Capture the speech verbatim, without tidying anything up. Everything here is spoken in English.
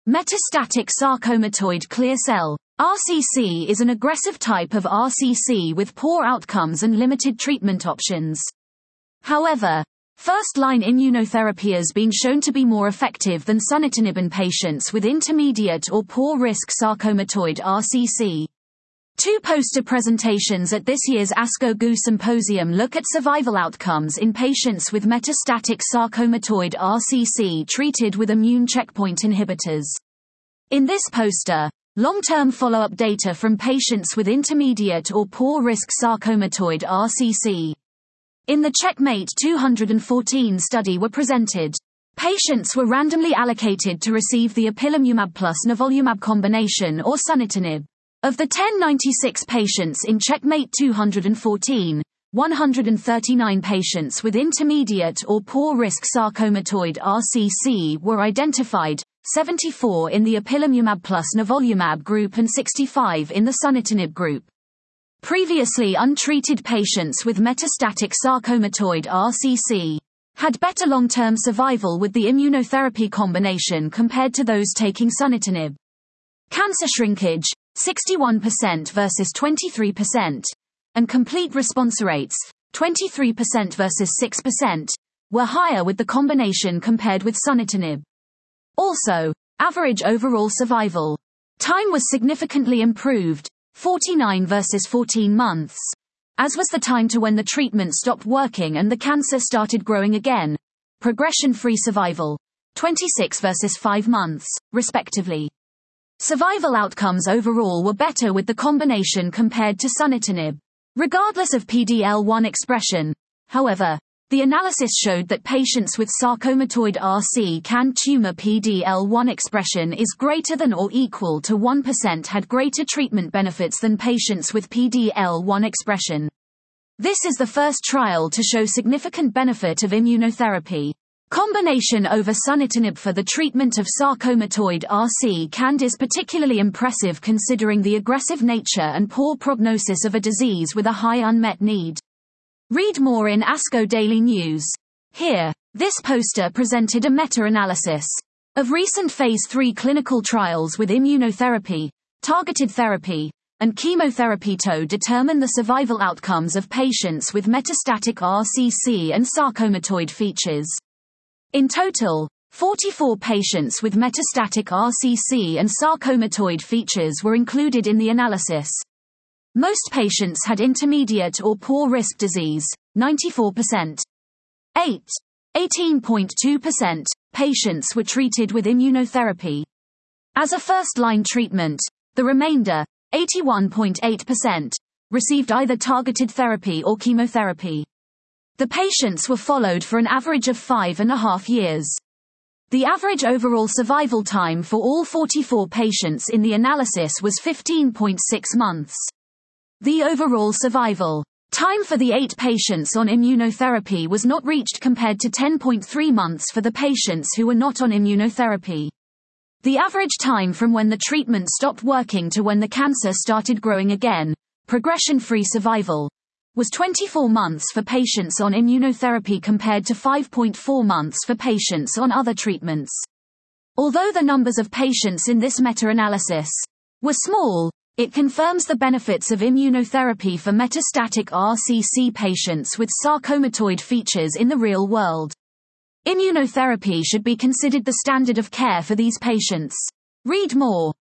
Metastatic sarcomatoid clear cell R C C is an aggressive type of R C C with poor outcomes and limited treatment options. However, first-line immunotherapy has been shown to be more effective than sunitinib in patients with intermediate or poor-risk sarcomatoid R C C. Two poster presentations at this year's ASCO G U Symposium look at survival outcomes in patients with metastatic sarcomatoid R C C treated with immune checkpoint inhibitors. In this poster, long-term follow-up data from patients with intermediate or poor-risk sarcomatoid R C C in the CheckMate two hundred fourteen study were presented. Patients were randomly allocated to receive the ipilimumab plus nivolumab combination or sunitinib. Of the ten ninety-six patients in CheckMate two hundred fourteen, one hundred thirty-nine patients with intermediate or poor-risk sarcomatoid R C C were identified, seventy-four in the ipilimumab plus nivolumab group and sixty-five in the sunitinib group. Previously untreated patients with metastatic sarcomatoid R C C had better long-term survival with the immunotherapy combination compared to those taking sunitinib. Cancer shrinkage, sixty-one percent versus twenty-three percent, and complete response rates, twenty-three percent versus six percent, were higher with the combination compared with sunitinib. Also, average overall survival time was significantly improved, forty-nine versus fourteen months, as was the time to when the treatment stopped working and the cancer started growing again. Progression-free survival, twenty-six versus five months, respectively. Survival outcomes overall were better with the combination compared to sunitinib. Regardless of P D L one expression, however, the analysis showed that patients with sarcomatoid R C C tumor P D L one expression is greater than or equal to one percent had greater treatment benefits than patients with P D L one expression. This is the first trial to show significant benefit of immunotherapy combination over sunitinib for the treatment of sarcomatoid R C C is particularly impressive considering the aggressive nature and poor prognosis of a disease with a high unmet need. Read more in ASCO Daily News. Here, this poster presented a meta-analysis of recent phase three clinical trials with immunotherapy, targeted therapy, and chemotherapy to determine the survival outcomes of patients with metastatic R C C and sarcomatoid features. In total, forty-four patients with metastatic R C C and sarcomatoid features were included in the analysis. Most patients had intermediate or poor risk disease, ninety-four percent. eight, eighteen point two percent, patients were treated with immunotherapy as a first-line treatment. The remainder, eighty-one point eight percent, received either targeted therapy or chemotherapy. The patients were followed for an average of five and a half years. The average overall survival time for all forty-four patients in the analysis was fifteen point six months. The overall survival time for the eight patients on immunotherapy was not reached compared to ten point three months for the patients who were not on immunotherapy. The average time from when the treatment stopped working to when the cancer started growing again, progression-free survival, was twenty-four months for patients on immunotherapy compared to five point four months for patients on other treatments. Although the numbers of patients in this meta-analysis were small, it confirms the benefits of immunotherapy for metastatic R C C patients with sarcomatoid features in the real world. Immunotherapy should be considered the standard of care for these patients. Read more.